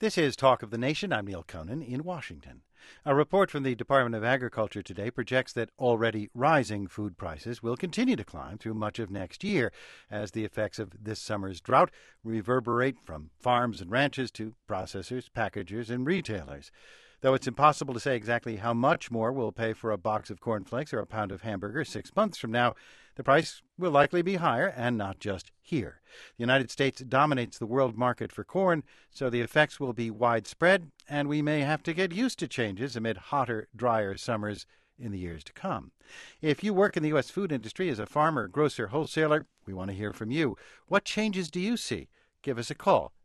This is Talk of the Nation. I'm Neil Conan in Washington. A report from the Department of Agriculture today projects that already rising food prices will continue to climb through much of next year as the effects of this summer's drought reverberate from farms and ranches to processors, packagers, and retailers. Though it's impossible to say exactly how much more we'll pay for a box of cornflakes or a pound of hamburger 6 months from now, the price will likely be higher, and not just here. The United States dominates the world market for corn, so the effects will be widespread, and we may have to get used to changes amid hotter, drier summers in the years to come. If you work in the U.S. food industry as a farmer, grocer, wholesaler, we want to hear from you. What changes do you see? Give us a call,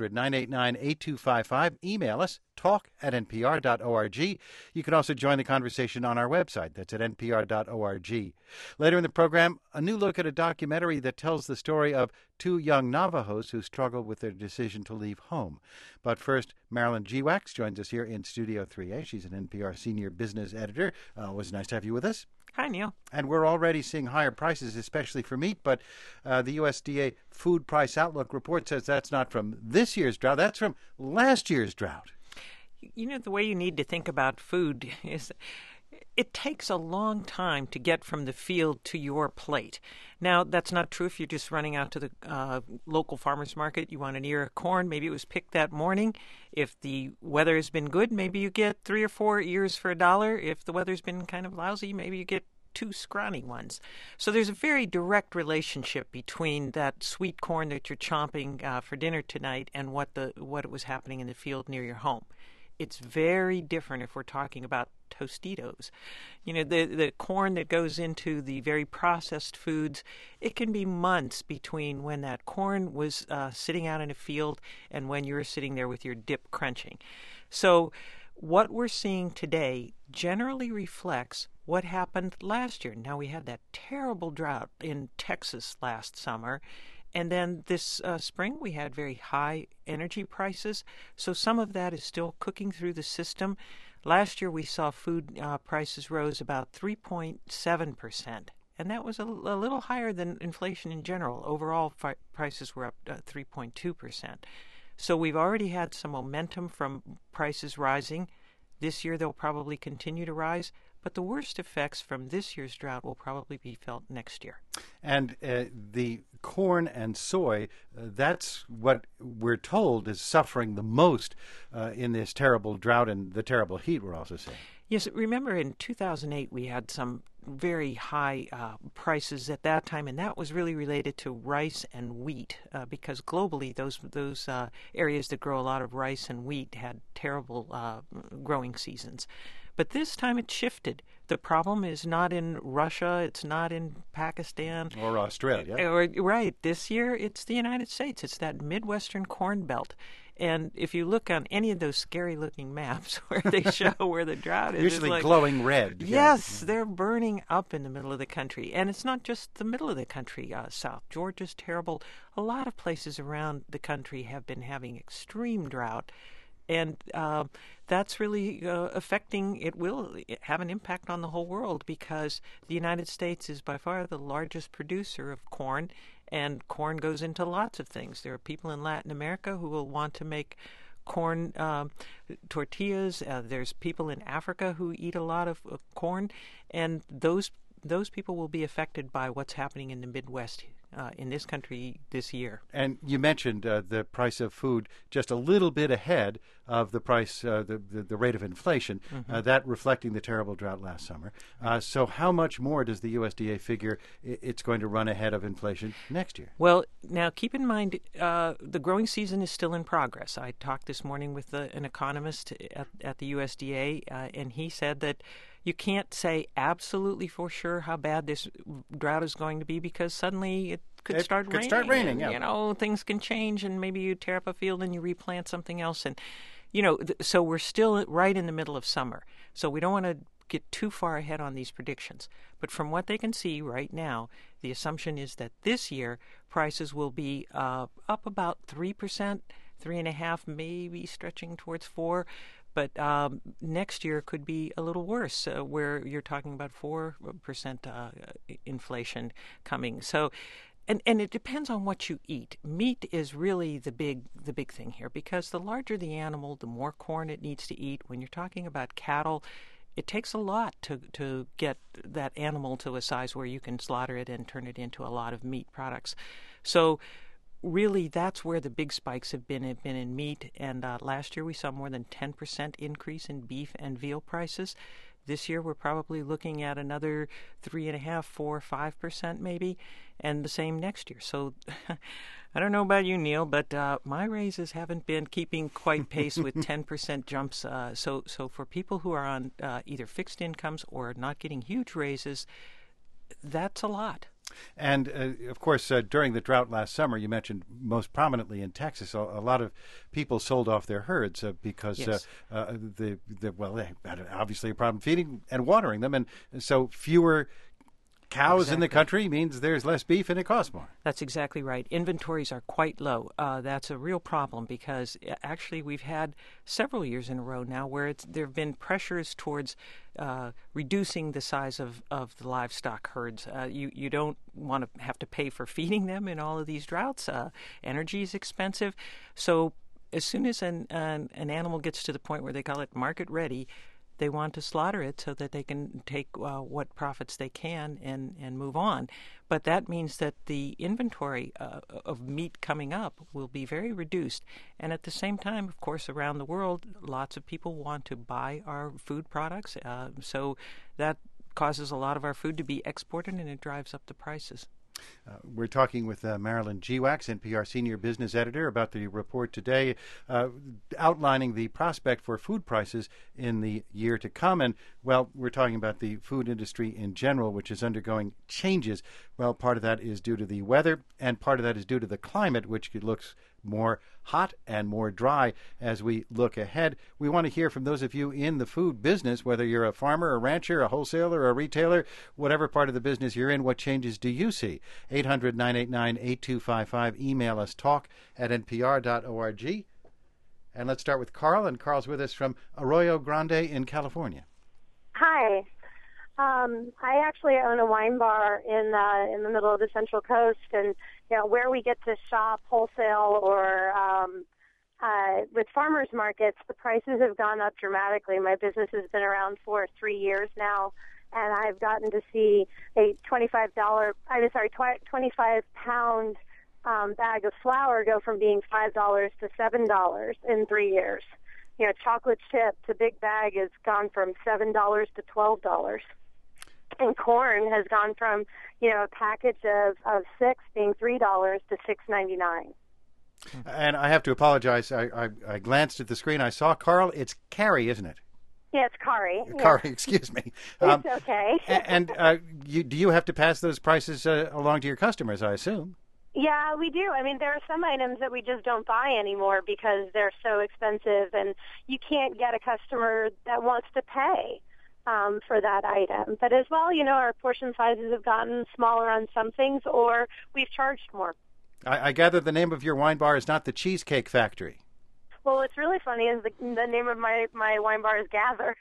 800-989-8255. Email us, talk@npr.org. You can also join the conversation on our website. That's at npr.org. Later in the program, a new look at a documentary that tells the story of two young Navajos who struggled with their decision to leave home. But first, Marilyn Geewax joins us here in Studio 3A. She's an NPR senior business editor. Always nice to have you with us. Hi, Neil. And we're already seeing higher prices, especially for meat, but the USDA Food Price Outlook report says that's not from this year's drought, that's from last year's drought. You know, the way you need to think about food is it takes a long time to get from the field to your plate. Now, that's not true if you're just running out to the local farmer's market. You want an ear of corn. Maybe it was picked that morning. If the weather has been good, maybe you get 3 or 4 ears for $1. If the weather's been kind of lousy, maybe you get 2 scrawny ones. So there's a very direct relationship between that sweet corn that you're chomping for dinner tonight and what was happening in the field near your home. It's very different if we're talking about Tostitos. You know, the corn that goes into the very processed foods, it can be months between when that corn was sitting out in a field and when you're sitting there with your dip crunching. So what we're seeing today generally reflects what happened last year. Now, we had that terrible drought in Texas last summer. And then this spring, we had very high energy prices. So some of that is still cooking through the system. Last year, we saw food prices rose about 3.7%. And that was a little higher than inflation in general. Overall, prices were up 3.2%. So we've already had some momentum from prices rising. This year, they'll probably continue to rise. But the worst effects from this year's drought will probably be felt next year. And the corn and soy, that's what we're told is suffering the most in this terrible drought and the terrible heat we're also seeing. Yes, remember in 2008 we had some very high prices at that time, and that was really related to rice and wheat because globally those areas that grow a lot of rice and wheat had terrible growing seasons. But this time it shifted. The problem is not in Russia. It's not in Pakistan. Or Australia. Right. This year it's the United States. It's that Midwestern corn belt. And if you look on any of those scary-looking maps where they show where the drought is... Usually glowing red. Yes, they're burning up in the middle of the country. And it's not just the middle of the country. South Georgia's terrible. A lot of places around the country have been having extreme drought. And that's really affecting, it will have an impact on the whole world because the United States is by far the largest producer of corn, and corn goes into lots of things. There are people in Latin America who will want to make corn tortillas. There's people in Africa who eat a lot of corn, and those people will be affected by what's happening in the Midwest in this country this year. And you mentioned the price of food just a little bit ahead of the price, the rate of inflation, that reflecting the terrible drought last summer. So how much more does the USDA figure it's going to run ahead of inflation next year? Well, now keep in mind the growing season is still in progress. I talked this morning with an economist at the USDA, and he said that you can't say absolutely for sure how bad this drought is going to be because suddenly it could start raining. Yeah. You know, things can change, and maybe you tear up a field and you replant something else. And, you know, so we're still right in the middle of summer. So we don't want to get too far ahead on these predictions. But from what they can see right now, the assumption is that this year prices will be up about 3%, 3.5%, maybe stretching towards 4%. But next year could be a little worse, where you're talking about 4% inflation coming. So And it depends on what you eat. Meat is really the big thing here, because the larger the animal, the more corn it needs to eat. When you're talking about cattle, it takes a lot to get that animal to a size where you can slaughter it and turn it into a lot of meat products. So really, that's where the big spikes have been in meat. And last year we saw more than 10% increase in beef and veal prices. This year we're probably looking at another 3.5%, 4%, 5% maybe, and the same next year. So I don't know about you, Neil, but my raises haven't been keeping quite pace with 10% jumps. So for people who are on either fixed incomes or not getting huge raises, that's a lot. And, of course, during the drought last summer, you mentioned most prominently in Texas, a lot of people sold off their herds because Yes. they had obviously a problem feeding and watering them. And so fewer cows in the country means there's less beef and it costs more. That's exactly right. Inventories are quite low. That's a real problem, because actually we've had several years in a row now where there have been pressures towards reducing the size of the livestock herds. You don't want to have to pay for feeding them in all of these droughts. Energy is expensive. So as soon as an animal gets to the point where they call it market ready, they want to slaughter it so that they can take what profits they can and move on. But that means that the inventory of meat coming up will be very reduced. And at the same time, of course, around the world, lots of people want to buy our food products. So that causes a lot of our food to be exported, and it drives up the prices. We're talking with Marilyn Geewax, NPR Senior Business Editor, about the report today outlining the prospect for food prices in the year to come. And, well, we're talking about the food industry in general, which is undergoing changes. Well, part of that is due to the weather, and part of that is due to the climate, which looks more hot and more dry as we look ahead. We want to hear from those of you in the food business, whether you're a farmer, a rancher, a wholesaler, a retailer, whatever part of the business you're in. What changes do you see? 800-989-8255. Email us, talk@npr.org. And let's start with Carl, and Carl's with us from Arroyo Grande in California. Hi. I actually own a wine bar in the middle of the Central Coast, and where we get to shop wholesale or with farmers markets, the prices have gone up dramatically. My business has been around for 3 years now, and I've gotten to see a 25-pound bag of flour go from being $5 to $7 in 3 years. Chocolate chip to big bag has gone from $7 to $12. And corn has gone from, a package of 6 being $3 to $6.99. And I have to apologize. I glanced at the screen. I saw Carl. It's Carrie, isn't it? Yeah, it's Kari. Kari, excuse me. It's okay. And do you have to pass those prices along to your customers, I assume? Yeah, we do. I mean, there are some items that we just don't buy anymore because they're so expensive, and you can't get a customer that wants to pay for that item. But as well, our portion sizes have gotten smaller on some things, or we've charged more. I gather the name of your wine bar is not the Cheesecake Factory. Well, what's really funny is the name of my wine bar is Gather.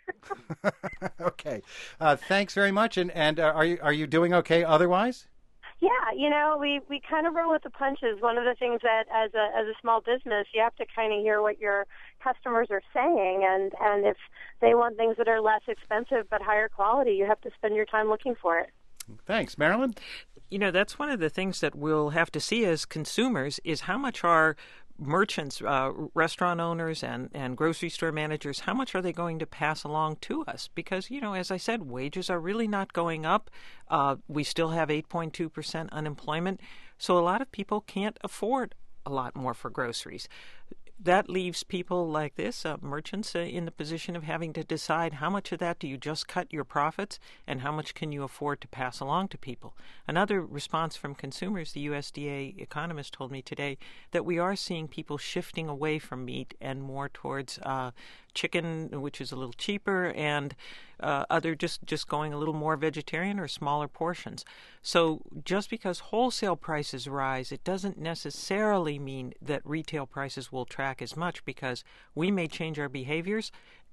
Okay. Thanks very much. And are you doing okay otherwise? Yeah, we kind of roll with the punches. One of the things that as a small business, you have to kind of hear what your customers are saying, and if they want things that are less expensive but higher quality, you have to spend your time looking for it. Thanks, Marilyn. That's one of the things that we'll have to see as consumers is how much our merchants, restaurant owners, and grocery store managers, how much are they going to pass along to us? Because, as I said, wages are really not going up. We still have 8.2% unemployment. So a lot of people can't afford a lot more for groceries. That leaves people like this, merchants, in the position of having to decide how much of that do you just cut your profits and how much can you afford to pass along to people. Another response from consumers, the USDA economist told me today that we are seeing people shifting away from meat and more towards chicken, which is a little cheaper, and other just going a little more vegetarian or smaller portions. So just because wholesale prices rise, it doesn't necessarily mean that retail prices will track as much, because we may change our behaviors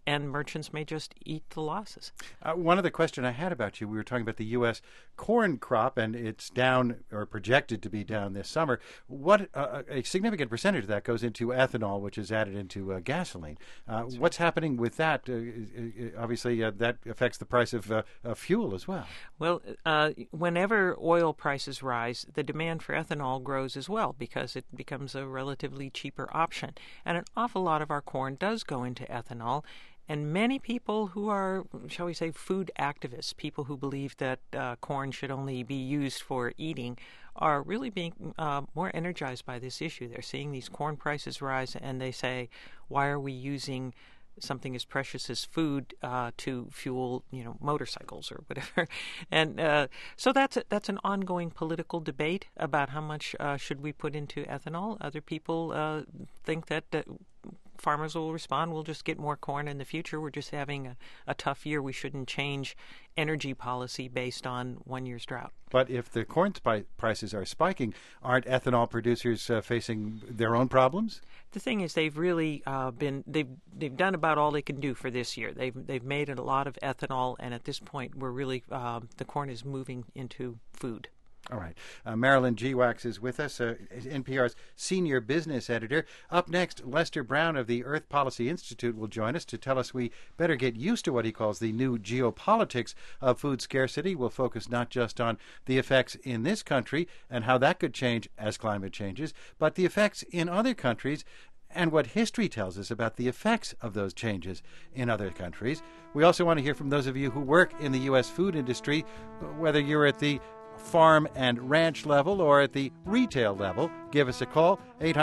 and merchants may just eat the losses. One other question I had about you, we were talking about the U.S. corn crop, and it's down or projected to be down this summer. What a significant percentage of that goes into ethanol, which is added into gasoline. What's happening with that? Obviously, that affects the price of fuel as well. Well, whenever oil prices rise, the demand for ethanol grows as well because it becomes a relatively cheaper option. And an awful lot of our corn does go into ethanol. And many people who are, shall we say, food activists, people who believe that corn should only be used for eating, are really being more energized by this issue. They're seeing these corn prices rise, and they say, why are we using something as precious as food to fuel, motorcycles or whatever? And so that's an ongoing political debate about how much should we put into ethanol. Other people think that farmers will respond, we'll just get more corn in the future. We're just having a tough year. We shouldn't change energy policy based on 1 year's drought. But if the corn prices are spiking, aren't ethanol producers facing their own problems? The thing is, they've really they've done about all they can do for this year. They've made a lot of ethanol, and at this point, we're really the corn is moving into food. All right. Marilyn Geewax is with us, NPR's senior business editor. Up next, Lester Brown of the Earth Policy Institute will join us to tell us we better get used to what he calls the new geopolitics of food scarcity. We'll focus not just on the effects in this country and how that could change as climate changes, but the effects in other countries and what history tells us about the effects of those changes in other countries. We also want to hear from those of you who work in the U.S. food industry, whether you're at the farm and ranch level or at the retail level. Give us a call,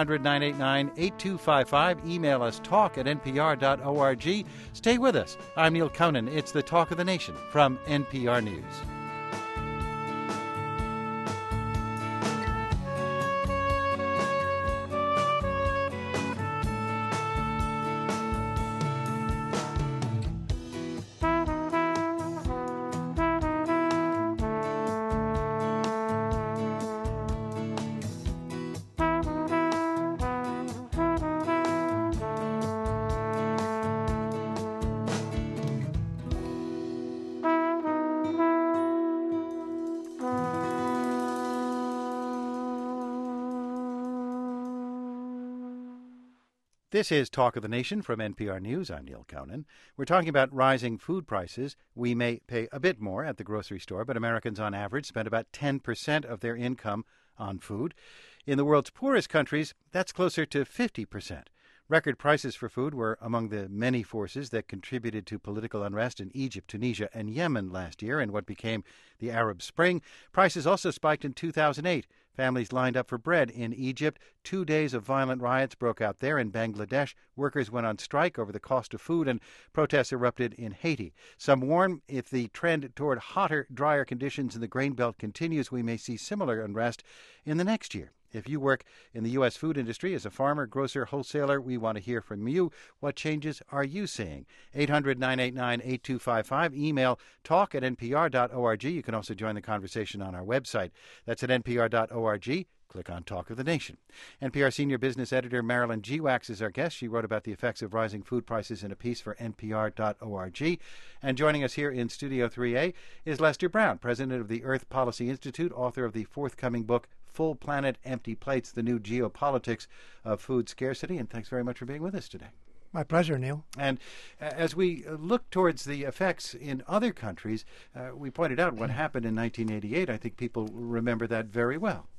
800-989-8255. Email us talk@npr.org. Stay with us. I'm Neil Conan. It's the Talk of the Nation from NPR News. This is Talk of the Nation from NPR News. I'm Neil Conan. We're talking about rising food prices. We may pay a bit more at the grocery store, but Americans on average spend about 10% of their income on food. In the world's poorest countries, that's closer to 50%. Record prices for food were among the many forces that contributed to political unrest in Egypt, Tunisia, and Yemen last year in what became the Arab Spring. Prices also spiked in 2008. Families lined up for bread in Egypt. 2 days of violent riots broke out there. In Bangladesh, workers went on strike over the cost of food, and protests erupted in Haiti. Some warn if the trend toward hotter, drier conditions in the grain belt continues, we may see similar unrest in the next year. If you work in the U.S. food industry as a farmer, grocer, wholesaler, we want to hear from you. What changes are you seeing? 800-989-8255. Email talk@npr.org. You can also join the conversation on our website. That's at npr.org. Click on Talk of the Nation. NPR senior business editor Marilyn Geewax is our guest. She wrote about the effects of rising food prices in a piece for npr.org. And joining us here in Studio 3A is Lester Brown, president of the Earth Policy Institute, author of the forthcoming book, Full Planet, Empty Plates, The New Geopolitics of Food Scarcity. And thanks very much for being with us today. My pleasure, Neil. And as we look towards the effects in other countries, we pointed out what happened in 1988. I think people remember that very well.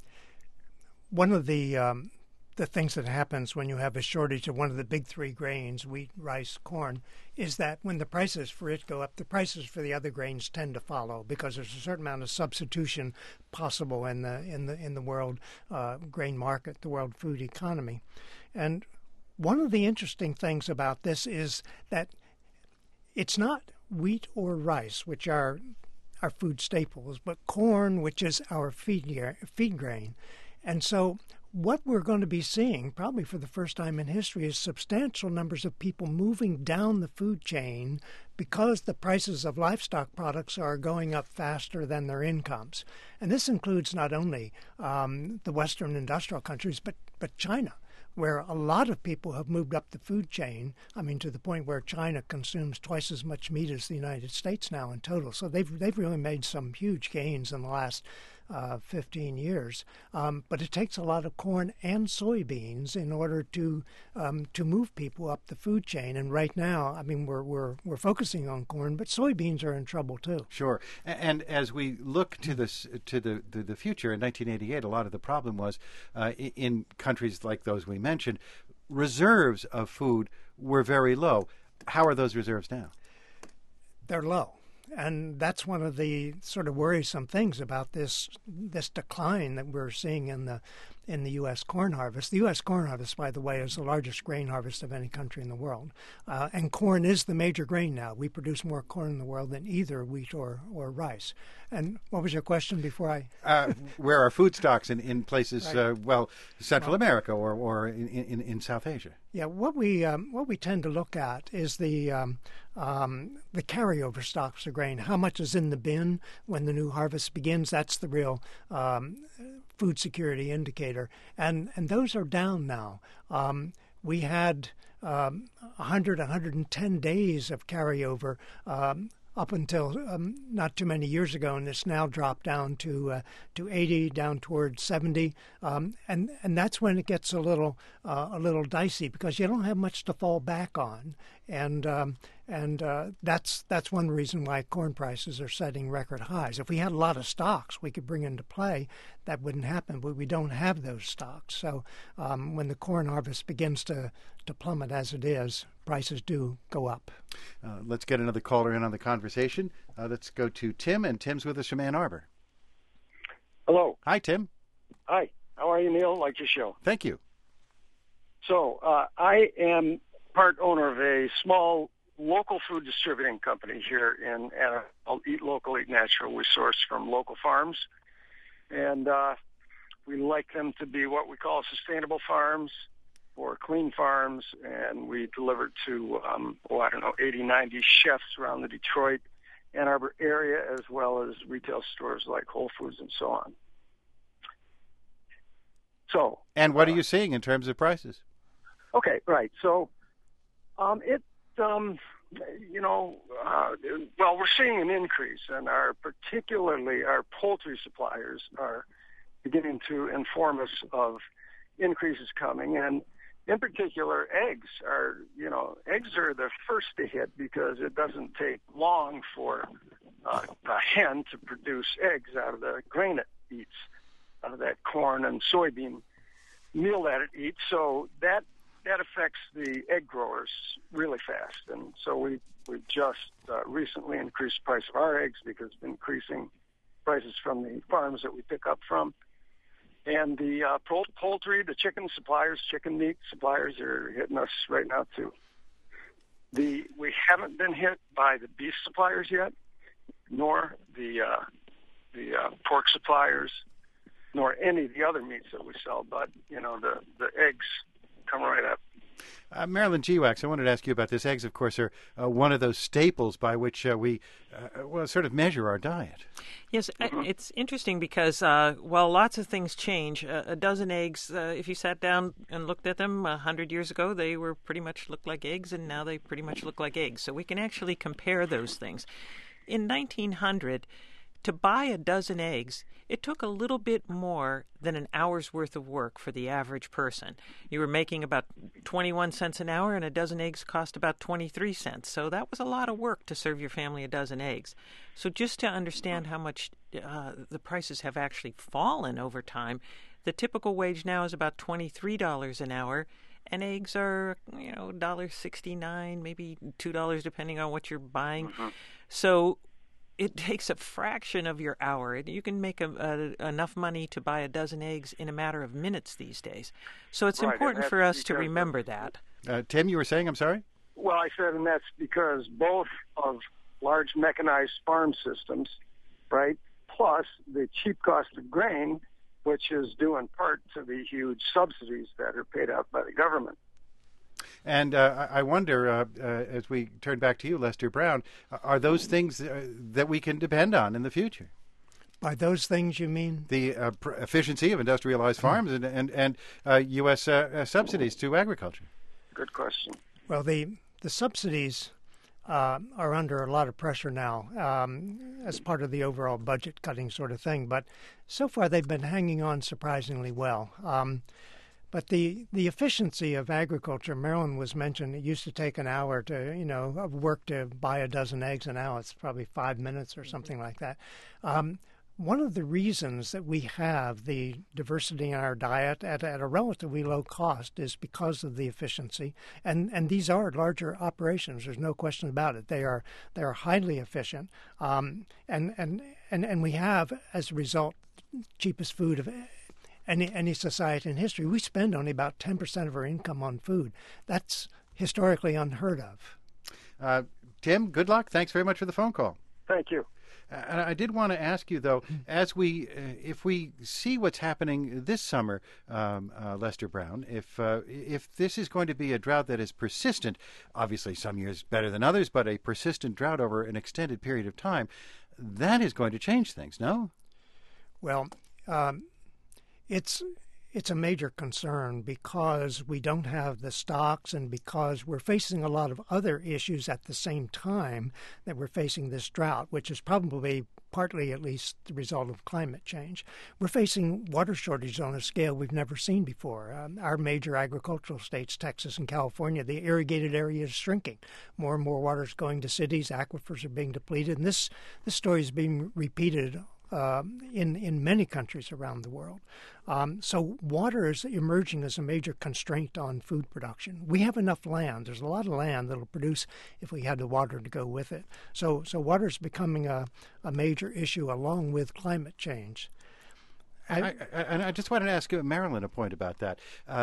One of the things that happens when you have a shortage of one of the big three grains, wheat, rice, corn, is that when the prices for it go up, the prices for the other grains tend to follow because there's a certain amount of substitution possible in the world grain market, the world food economy. And one of the interesting things about this is that it's not wheat or rice, which are our food staples, but corn, which is our feed grain. And so what we're going to be seeing, probably for the first time in history, is substantial numbers of people moving down the food chain because the prices of livestock products are going up faster than their incomes. And this includes not only the Western industrial countries, but China, where a lot of people have moved up the food chain. I mean, to the point where China consumes twice as much meat as the United States now in total. So they've really made some huge gains in the last 15 years, but it takes a lot of corn and soybeans in order to move people up the food chain. And right now, I mean, we're focusing on corn, but soybeans are in trouble too. Sure. And as we look to this to the future, in 1988, a lot of the problem was in countries like those we mentioned, reserves of food were very low. How are those reserves now? They're low. And that's one of the sort of worrisome things about this decline that we're seeing in the U.S. corn harvest. The U.S. corn harvest, by the way, is the largest grain harvest of any country in the world. And corn is the major grain now. We produce more corn in the world than either wheat or rice. And what was your question before I... where are food stocks in places, right. Central America or in South Asia? Yeah, what we tend to look at is the carryover stocks of grain. How much is in the bin when the new harvest begins? That's the real food security indicator, and those are down now. We had 110 days of carryover up until not too many years ago, and it's now dropped down to 80, down towards 70, and that's when it gets a little dicey because you don't have much to fall back on, and that's one reason why corn prices are setting record highs. If we had a lot of stocks we could bring into play, that wouldn't happen, but we don't have those stocks. So when the corn harvest begins to plummet as it is, prices do go up. Let's get another caller in on the conversation. Let's go to Tim, and Tim's with us from Ann Arbor. Hello. Hi, Tim. Hi. How are you, Neil? Like your show. Thank you. So I am part owner of a small local food distributing company here in Ann Arbor called Eat Local, Eat Natural. We source from local farms, and we like them to be what we call sustainable farms or clean farms, and we deliver to, 80, 90 chefs around the Detroit, Ann Arbor area, as well as retail stores like Whole Foods and so on. So, and what are you seeing in terms of prices? Okay, right. So, we're seeing an increase, and particularly our poultry suppliers are beginning to inform us of increases coming, and in particular, eggs are the first to hit because it doesn't take long for a hen to produce eggs out of the grain it eats, out of that corn and soybean meal that it eats. So that affects the egg growers really fast. And so we just recently increased the price of our eggs because it's increasing prices from the farms that we pick up from. And the poultry, the chicken suppliers, chicken meat suppliers are hitting us right now too. We haven't been hit by the beef suppliers yet, nor the pork suppliers, nor any of the other meats that we sell. But the eggs come right up. Marilyn G-Wax, I wanted to ask you about this. Eggs, of course, are one of those staples by which we sort of measure our diet. Yes, it's interesting because while lots of things change, a dozen eggs, if you sat down and looked at them 100 years ago, they were pretty much looked like eggs, and now they pretty much look like eggs. So we can actually compare those things. In 1900, to buy a dozen eggs, it took a little bit more than an hour's worth of work for the average person. You were making about 21 cents an hour, and a dozen eggs cost about 23 cents. So that was a lot of work to serve your family a dozen eggs. So just to understand how much the prices have actually fallen over time, the typical wage now is about $23 an hour, and eggs are, $1.69, maybe $2 depending on what you're buying. Mm-hmm. So it takes a fraction of your hour. You can make enough money to buy a dozen eggs in a matter of minutes these days. So it's important for us to remember that. Tim, you were saying, I'm sorry? Well, I said, and that's because both of large mechanized farm systems, right, plus the cheap cost of grain, which is due in part to the huge subsidies that are paid out by the government. And I wonder, as we turn back to you, Lester Brown, are those things that we can depend on in the future? By those things, you mean? The efficiency of industrialized farms and U.S. Subsidies to agriculture. Good question. Well, the subsidies are under a lot of pressure now as part of the overall budget cutting sort of thing. But so far, they've been hanging on surprisingly well. But the efficiency of agriculture, Marilyn was mentioned, it used to take an hour of work to buy a dozen eggs, and now it's probably 5 minutes or something like that. One of the reasons that we have the diversity in our diet at a relatively low cost is because of the efficiency, and these are larger operations. There's no question about it. They are highly efficient, and we have, as a result, cheapest food of any society in history. We spend only about 10% of our income on food. That's historically unheard of. Tim, good luck. Thanks very much for the phone call. Thank you. And I did want to ask you, though, if we see what's happening this summer, Lester Brown, if this is going to be a drought that is persistent, obviously some years better than others, but a persistent drought over an extended period of time, that is going to change things, no? Well, it's a major concern because we don't have the stocks and because we're facing a lot of other issues at the same time that we're facing this drought, which is probably partly at least the result of climate change. We're facing water shortages on a scale we've never seen before. Our major agricultural states, Texas and California, the irrigated area is shrinking. More and more water is going to cities. Aquifers are being depleted. And this story is being repeated in many countries around the world. So water is emerging as a major constraint on food production. We have enough land. There's a lot of land that will produce if we had the water to go with it. So water is becoming a major issue along with climate change. And I just wanted to ask Marilyn a point about that.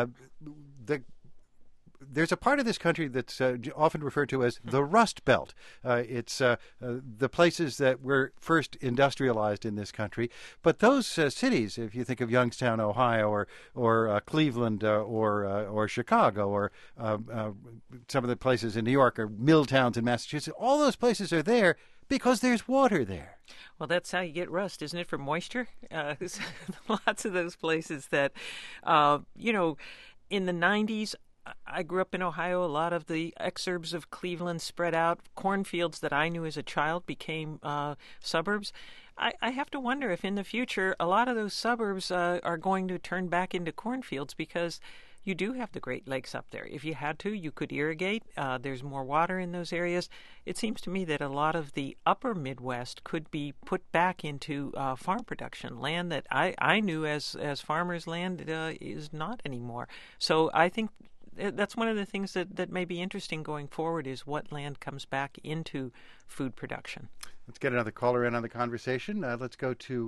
There's a part of this country that's often referred to as the Rust Belt. It's the places that were first industrialized in this country. But those cities, if you think of Youngstown, Ohio, or Cleveland, or Chicago, or some of the places in New York, or mill towns in Massachusetts, all those places are there because there's water there. Well, that's how you get rust, isn't it, from moisture? Lots of those places that, in the 90s, I grew up in Ohio. A lot of the exurbs of Cleveland spread out. Cornfields that I knew as a child became suburbs. I have to wonder if in the future a lot of those suburbs are going to turn back into cornfields because you do have the Great Lakes up there. If you had to, you could irrigate. There's more water in those areas. It seems to me that a lot of the upper Midwest could be put back into farm production. Land that I knew as farmers' land is not anymore. So I think that's one of the things that may be interesting going forward is what land comes back into food production. Let's get another caller in on the conversation. Let's go to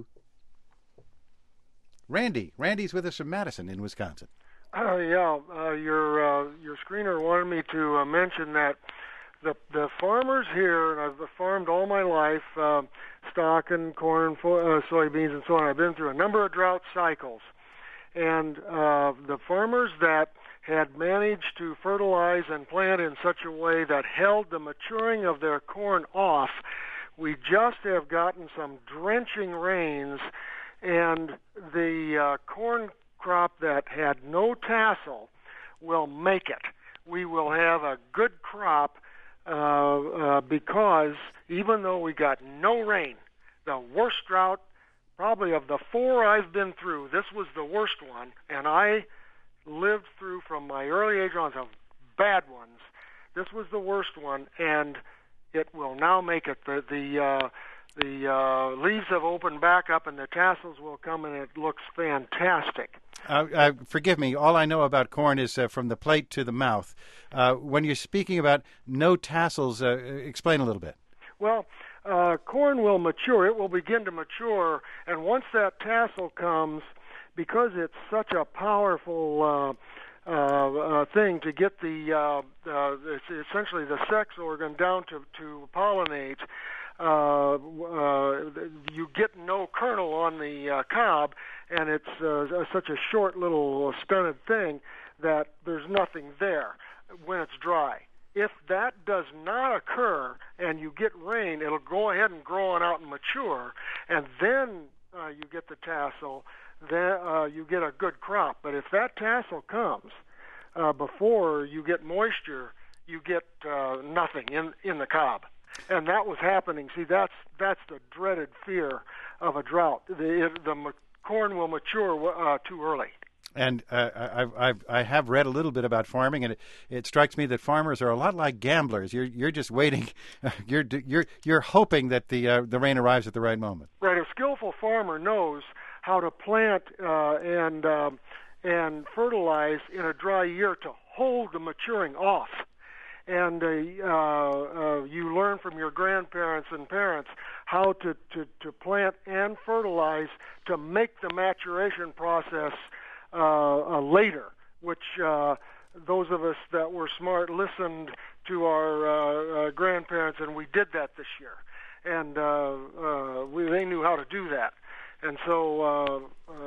Randy. Randy's with us from Madison in Wisconsin. Your screener wanted me to mention that the farmers here, and I've farmed all my life, stock and corn, soybeans, and so on. I've been through a number of drought cycles. And the farmers that had managed to fertilize and plant in such a way that held the maturing of their corn off, we just have gotten some drenching rains, and the corn crop that had no tassel will make it. We will have a good crop because even though we got no rain, the worst drought probably of the 4 I've been through, this was the worst one, and I lived through from my early age on some bad ones. This was the worst one, and it will now make it. The leaves have opened back up, and the tassels will come, and it looks fantastic. Forgive me. All I know about corn is from the plate to the mouth. When you're speaking about no tassels, explain a little bit. Well, corn will mature. It will begin to mature, and once that tassel comes, because it's such a powerful thing to get essentially the sex organ down to pollinate, you get no kernel on the cob, and it's such a short little stunted thing that there's nothing there when it's dry. If that does not occur and you get rain, it'll go ahead and grow on out and mature, and then you get the tassel, then you get a good crop. But if that tassel comes before you get moisture, you get nothing in the cob. And that was happening. See, that's the dreaded fear of a drought. The corn will mature too early. And I have read a little bit about farming, and it strikes me that farmers are a lot like gamblers. You're just waiting. You're hoping that the rain arrives at the right moment. Right. A skillful farmer knows how to plant and fertilize in a dry year to hold the maturing off. And you learn from your grandparents and parents how to plant and fertilize to make the maturation process later, which those of us that were smart listened to our grandparents, and we did that this year. And they knew how to do that. And so,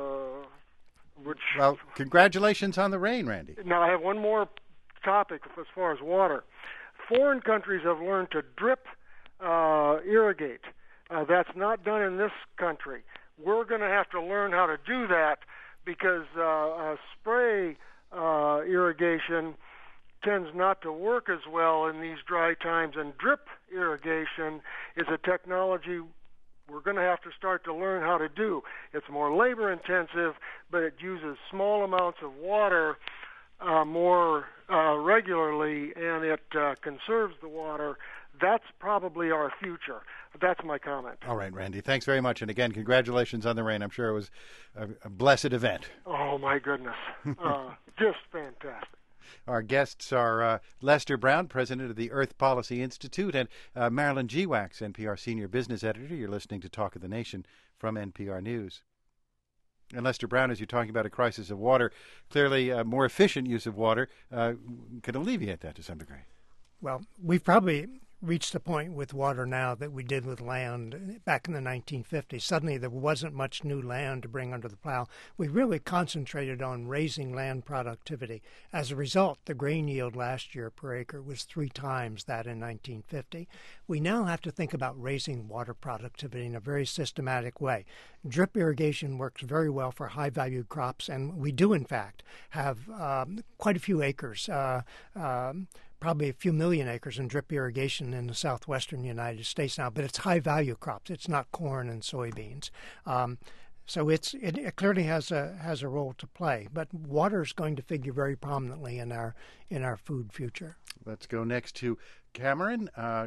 well, congratulations on the rain, Randy. Now, I have one more topic as far as water. Foreign countries have learned to drip irrigate. That's not done in this country. We're going to have to learn how to do that because spray irrigation tends not to work as well in these dry times, and drip irrigation is a technology we're going to have to start to learn how to do. It's more labor intensive, but it uses small amounts of water more regularly, and it conserves the water. That's probably our future. That's my comment. All right, Randy. Thanks very much. And again, congratulations on the rain. I'm sure it was a blessed event. Oh, my goodness. Just fantastic. Our guests are Lester Brown, president of the Earth Policy Institute, and Marilyn G. Wax, NPR senior business editor. You're listening to Talk of the Nation from NPR News. And Lester Brown, as you're talking about a crisis of water, clearly more efficient use of water could alleviate that to some degree. Well, we've probably reached a point with water now that we did with land back in the 1950s. Suddenly there wasn't much new land to bring under the plow. We really concentrated on raising land productivity. As a result, the grain yield last year per acre was 3 times that in 1950. We now have to think about raising water productivity in a very systematic way. Drip irrigation works very well for high-valued crops, and we do, in fact, have quite a few acres, probably a few million acres in drip irrigation in the southwestern United States now, but it's high-value crops. It's not corn and soybeans. So it clearly has a role to play. But water is going to figure very prominently in our food future. Let's go next to Cameron.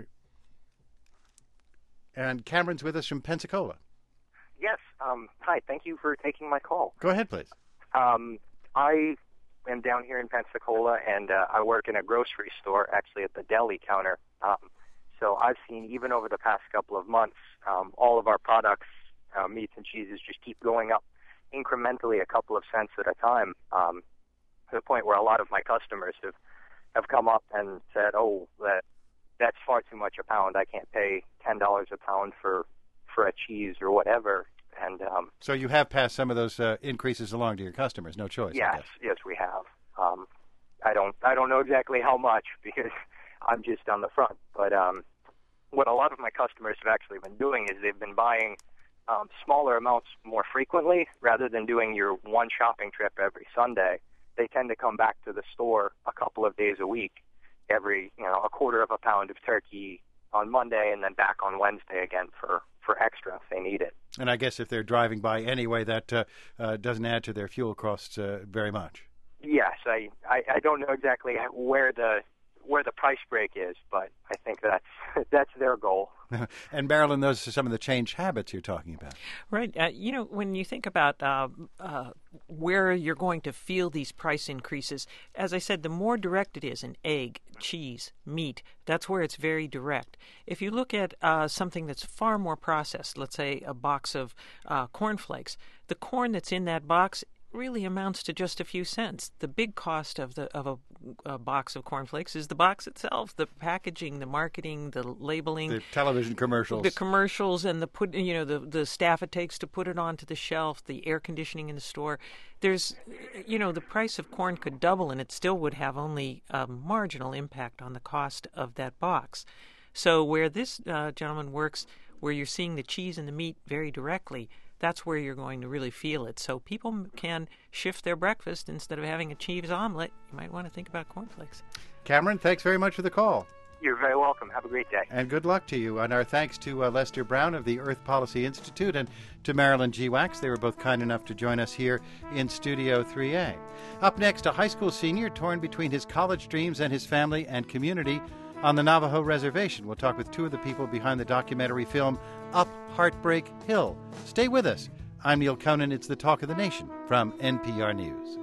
And Cameron's with us from Pensacola. Yes. Hi. Thank you for taking my call. Go ahead, please. I am down here in Pensacola, and I work in a grocery store, actually at the deli counter. So I've seen, even over the past couple of months, all of our products, meats and cheeses, just keep going up incrementally a couple of cents at a time, to the point where a lot of my customers have come up and said, oh, that's far too much a pound. I can't pay $10 a pound for a cheese or whatever. And so you have passed some of those increases along to your customers. No choice. Yes, we have. I don't know exactly how much because I'm just on the front. But what a lot of my customers have actually been doing is they've been buying smaller amounts more frequently rather than doing your one shopping trip every Sunday. They tend to come back to the store a couple of days a week, every a quarter of a pound of turkey on Monday, and then back on Wednesday again for extra if they need it. And I guess if they're driving by anyway, that doesn't add to their fuel costs very much. Yes, I don't know exactly where the price break is, but I think that's their goal. And Marilyn, those are some of the changed habits you're talking about. Right. When you think about where you're going to feel these price increases, as I said, the more direct it is in egg, cheese, meat, that's where it's very direct. If you look at something that's far more processed, let's say a box of cornflakes, the corn that's in that box really amounts to just a few cents. The big cost of a box of cornflakes is the box itself, the packaging, the marketing, the labeling, the television commercials, and the staff it takes to put it onto the shelf, the air conditioning in the store. There's, the price of corn could double, and it still would have only a marginal impact on the cost of that box. So where this gentleman works, where you're seeing the cheese and the meat very directly, that's where you're going to really feel it. So people can shift their breakfast. Instead of having a cheese omelet, you might want to think about cornflakes. Cameron, thanks very much for the call. You're very welcome. Have a great day. And good luck to you. And our thanks to Lester Brown of the Earth Policy Institute and to Marilyn G. Wax. They were both kind enough to join us here in Studio 3A. Up next, a high school senior torn between his college dreams and his family and community on the Navajo Reservation. We'll talk with two of the people behind the documentary film Up Heartbreak Hill. Stay with us. I'm Neil Conan. It's the Talk of the Nation from NPR News.